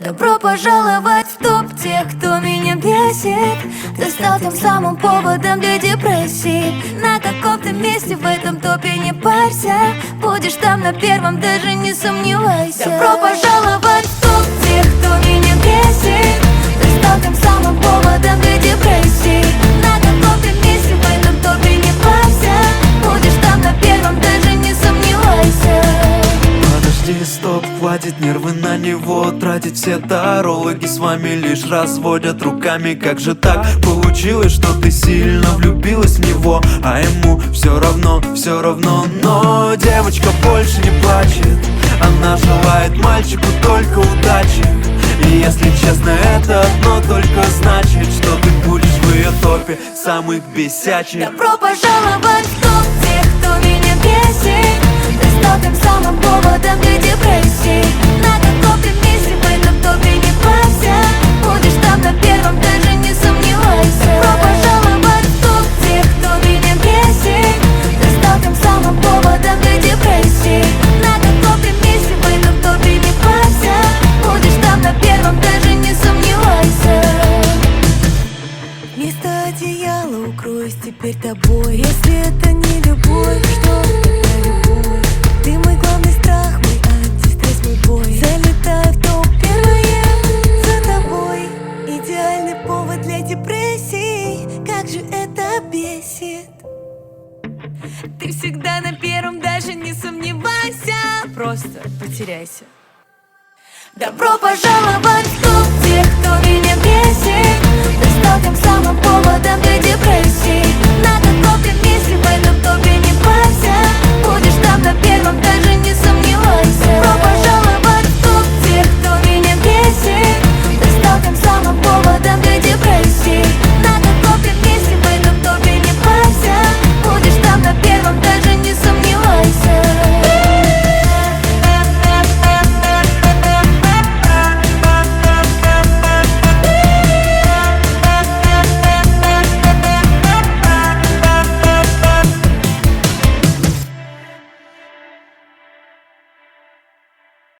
Добро пожаловать в топ тех, кто меня бесит. Ты стал тем самым поводом для депрессии. На каком-то месте в этом топе не парься. Будешь там на первом, даже не сомневайся. Добро пожаловать в топ тех, кто меня бесит. Ты стал тем самым поводом для депрессии. На каком-то месте в этом топе не парься. Будешь там на первом, даже не сомневайся. Подожди, стоп, хватит нервы на него тратить. Все тарологи с вами лишь разводят руками. Как же так получилось, что ты сильно влюбилась в него, а ему все равно. Но девочка больше не плачет. Она желает мальчику только удачи. И если честно, это одно только значит, что ты будешь в ее топе самых бесячих. Добро пожаловать в топ тех, кто меня бесит. Ты стал тем самым поводом для депрессии. На каком-то месте в этом топе не парься. Будешь там на первом, даже не сомневайся. Добро пожаловать в топ тех, кто меня бесит. Ты стал тем самым поводом для депрессии. На каком-то месте в этом топе не парься. Будешь там на первом, даже не сомневайся. Вместо одеяла укроюсь теперь тобой. Если это не любовь, что это любовь? Ты мой главный страх, мой антистресс, мой бой. Залетаю в топ первое за тобой. Идеальный повод для депрессии. Как же это бесит. Ты всегда на первом, даже не сомневайся. Просто потеряйся. Добро пожаловать